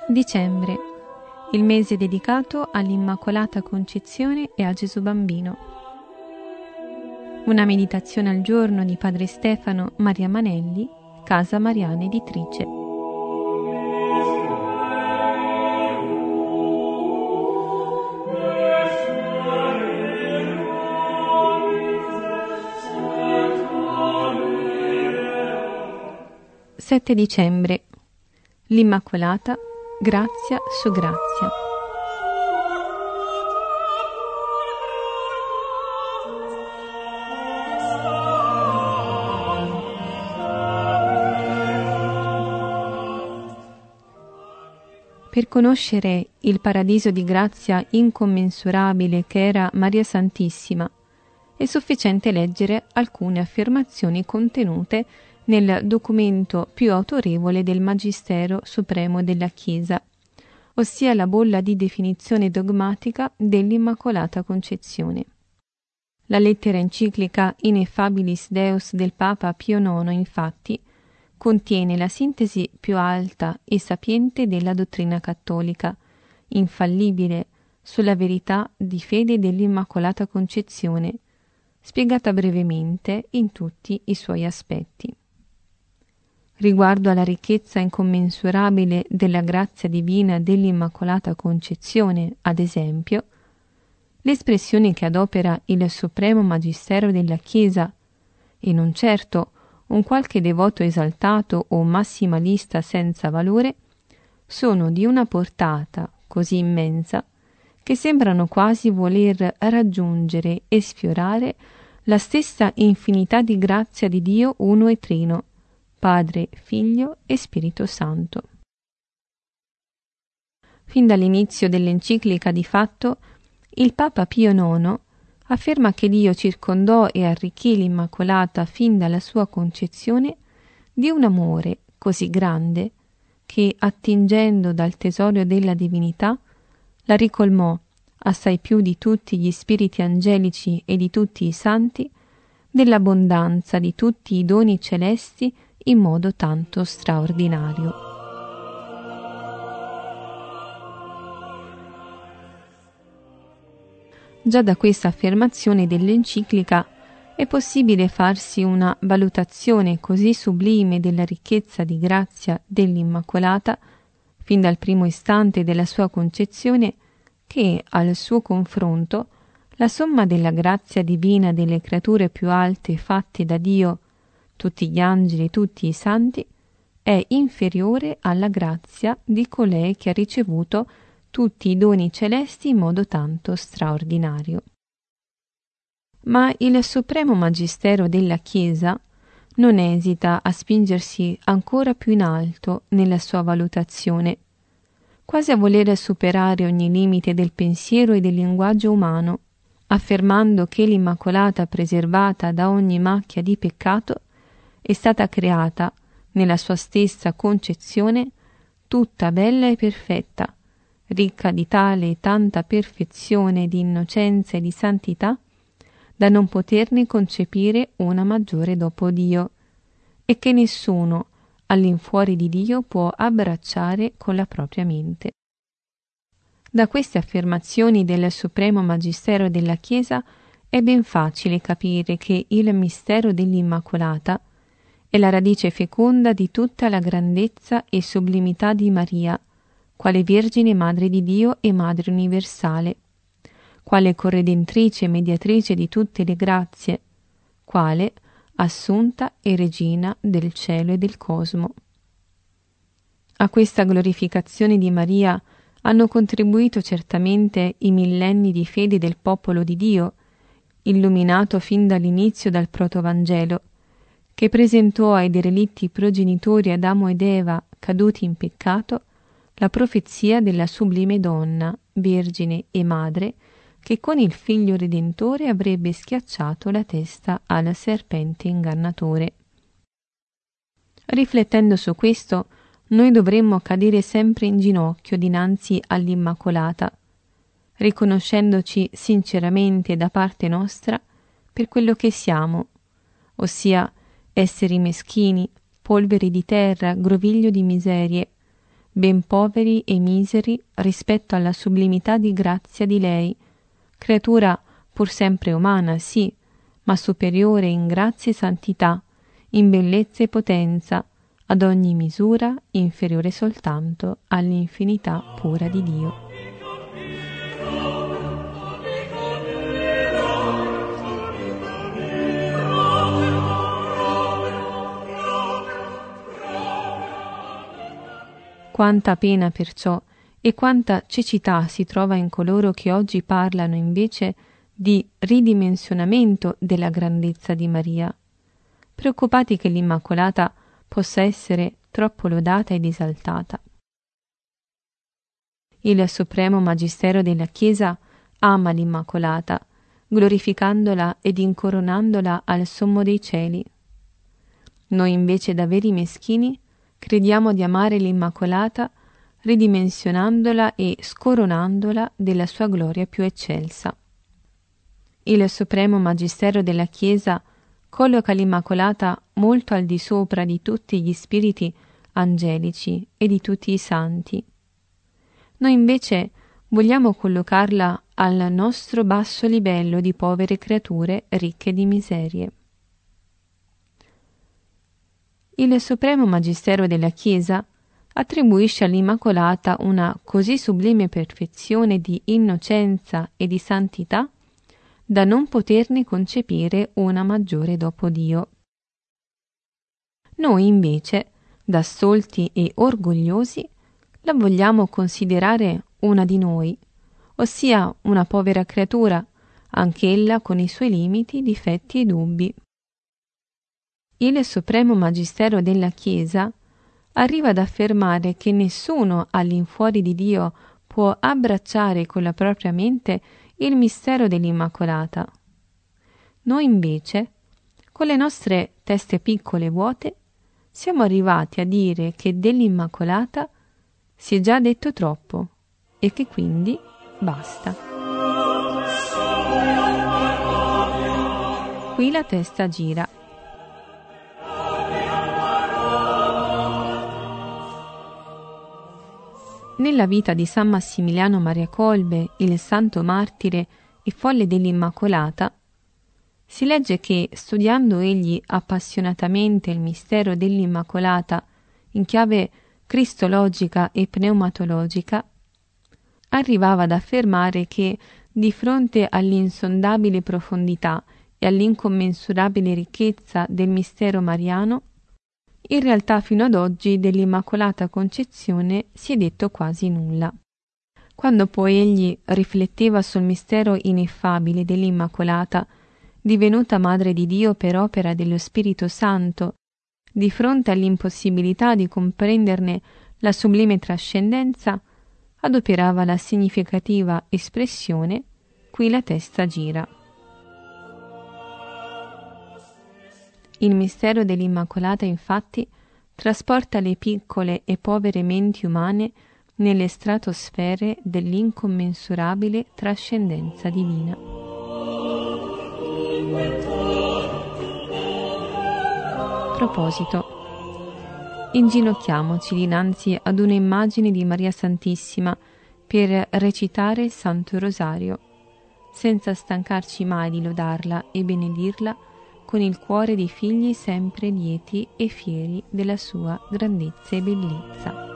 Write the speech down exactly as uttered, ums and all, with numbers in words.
Dicembre, il mese dedicato all'Immacolata Concezione e a Gesù Bambino. Una meditazione al giorno di Padre Stefano Maria Manelli, Casa Mariana Editrice. sette dicembre. L'Immacolata, grazia su grazia. Per conoscere il paradiso di grazia incommensurabile che era Maria Santissima, è sufficiente leggere alcune affermazioni contenute nel documento più autorevole del Magistero Supremo della Chiesa, ossia la bolla di definizione dogmatica dell'Immacolata Concezione. La lettera enciclica Ineffabilis Deus del Papa Pio nono, infatti, contiene la sintesi più alta e sapiente della dottrina cattolica, infallibile sulla verità di fede dell'Immacolata Concezione, spiegata brevemente in tutti i suoi aspetti. Riguardo alla ricchezza incommensurabile della grazia divina dell'Immacolata Concezione, ad esempio, l'espressione che adopera il Supremo Magistero della Chiesa, e non certo un qualche devoto esaltato o massimalista senza valore, sono di una portata così immensa che sembrano quasi voler raggiungere e sfiorare la stessa infinità di grazia di Dio uno e trino, Padre, Figlio e Spirito Santo. Fin dall'inizio dell'enciclica, di fatto, il Papa Pio nono afferma che Dio circondò e arricchì l'Immacolata fin dalla sua concezione di un amore così grande che, attingendo dal tesoro della divinità, la ricolmò, assai più di tutti gli spiriti angelici e di tutti i santi, dell'abbondanza di tutti i doni celesti in modo tanto straordinario. Già da questa affermazione dell'enciclica è possibile farsi una valutazione così sublime della ricchezza di grazia dell'Immacolata, fin dal primo istante della sua concezione, che, al suo confronto, la somma della grazia divina delle creature più alte fatte da Dio, tutti gli angeli e tutti i santi, è inferiore alla grazia di colei che ha ricevuto tutti i doni celesti in modo tanto straordinario. Ma il Supremo Magistero della Chiesa non esita a spingersi ancora più in alto nella sua valutazione, quasi a voler superare ogni limite del pensiero e del linguaggio umano, affermando che l'Immacolata, preservata da ogni macchia di peccato, è stata creata, nella sua stessa concezione, tutta bella e perfetta, ricca di tale e tanta perfezione, di innocenza e di santità, da non poterne concepire una maggiore dopo Dio, e che nessuno, all'infuori di Dio, può abbracciare con la propria mente. Da queste affermazioni del Supremo Magistero della Chiesa è ben facile capire che il mistero dell'Immacolata è la radice feconda di tutta la grandezza e sublimità di Maria, quale Vergine Madre di Dio e Madre universale, quale corredentrice e mediatrice di tutte le grazie, quale Assunta e Regina del cielo e del cosmo. A questa glorificazione di Maria hanno contribuito certamente i millenni di fede del popolo di Dio, illuminato fin dall'inizio dal protovangelo, che presentò ai derelitti progenitori Adamo ed Eva caduti in peccato la profezia della sublime donna, Vergine e Madre, che con il Figlio Redentore avrebbe schiacciato la testa al serpente ingannatore. Riflettendo su questo, noi dovremmo cadere sempre in ginocchio dinanzi all'Immacolata, riconoscendoci sinceramente da parte nostra per quello che siamo, ossia esseri meschini, polveri di terra, groviglio di miserie, ben poveri e miseri rispetto alla sublimità di grazia di lei, creatura pur sempre umana, sì, ma superiore in grazia e santità, in bellezza e potenza, ad ogni misura inferiore soltanto all'infinità pura di Dio. Quanta pena perciò e quanta cecità si trova in coloro che oggi parlano invece di ridimensionamento della grandezza di Maria, preoccupati che l'Immacolata possa essere troppo lodata ed esaltata. Il Supremo Magistero della Chiesa ama l'Immacolata, glorificandola ed incoronandola al sommo dei cieli. Noi invece, da veri meschini, crediamo di amare l'Immacolata ridimensionandola e scoronandola della sua gloria più eccelsa. Il Supremo Magistero della Chiesa colloca l'Immacolata molto al di sopra di tutti gli spiriti angelici e di tutti i santi. Noi invece vogliamo collocarla al nostro basso livello di povere creature ricche di miserie. Il Supremo Magistero della Chiesa attribuisce all'Immacolata una così sublime perfezione di innocenza e di santità da non poterne concepire una maggiore dopo Dio. Noi invece, da stolti e orgogliosi, la vogliamo considerare una di noi, ossia una povera creatura, anch'ella con i suoi limiti, difetti e dubbi. Il Supremo Magistero della Chiesa arriva ad affermare che nessuno all'infuori di Dio può abbracciare con la propria mente il mistero dell'Immacolata. Noi invece, con le nostre teste piccole e vuote, siamo arrivati a dire che dell'Immacolata si è già detto troppo e che quindi basta. Qui la testa gira. Nella vita di San Massimiliano Maria Colbe, il santo martire e folle dell'Immacolata, si legge che, studiando egli appassionatamente il mistero dell'Immacolata in chiave cristologica e pneumatologica, arrivava ad affermare che, di fronte all'insondabile profondità e all'incommensurabile ricchezza del mistero mariano, in realtà fino ad oggi dell'Immacolata Concezione si è detto quasi nulla. Quando poi egli rifletteva sul mistero ineffabile dell'Immacolata, divenuta Madre di Dio per opera dello Spirito Santo, di fronte all'impossibilità di comprenderne la sublime trascendenza, adoperava la significativa espressione «qui la testa gira». Il mistero dell'Immacolata, infatti, trasporta le piccole e povere menti umane nelle stratosfere dell'incommensurabile trascendenza divina. Proposito. Inginocchiamoci dinanzi ad un'immagine di Maria Santissima per recitare il Santo Rosario, senza stancarci mai di lodarla e benedirla con il cuore di figli sempre lieti e fieri della sua grandezza e bellezza.